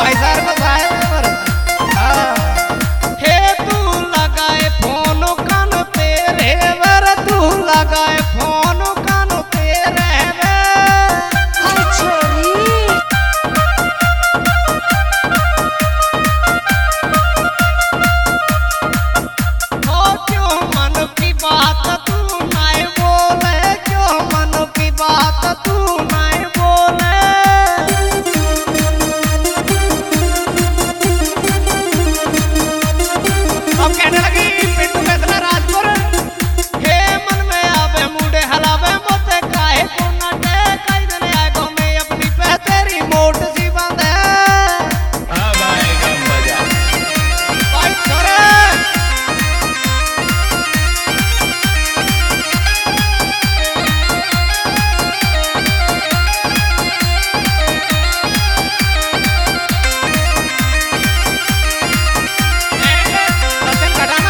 भाई साहब को साहब हे तू लगाए फोन कान तेरे वर तू लगाए फोन कान तेरे हाय छोरी हो क्यों मन की बात तू नहीं बोले क्यों मन की बात तू नहीं बोले अब कहने लगी पिंटू फैसला राजपुर हे मन में आवे मुंडे हलावे मोते काहे को नटे कई दिन आगो में अपनी पे तेरी मोट सी बांधे अब आएगा मजा। भाई छोरे सचिन घटाना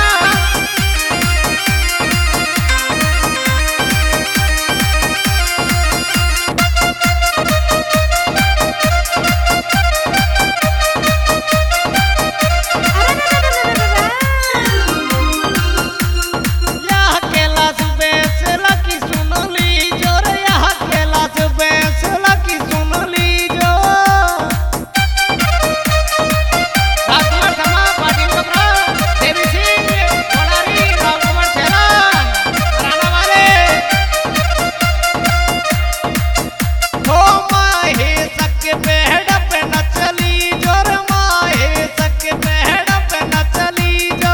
यह कैलाश बेंसला की सुन लीजो रे यह कैलाश बेंसला की सुन लीजो राजकुमार शर्मा पाटिल कपड़ा देवी सिंह कोडारी राजकुमार छेला राणा वाले हो माहे सके पेड़ पे न चली जो रे माहे सके पेड़ पे न चली जो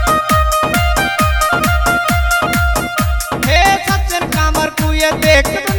हे सचिन कामर को ये देख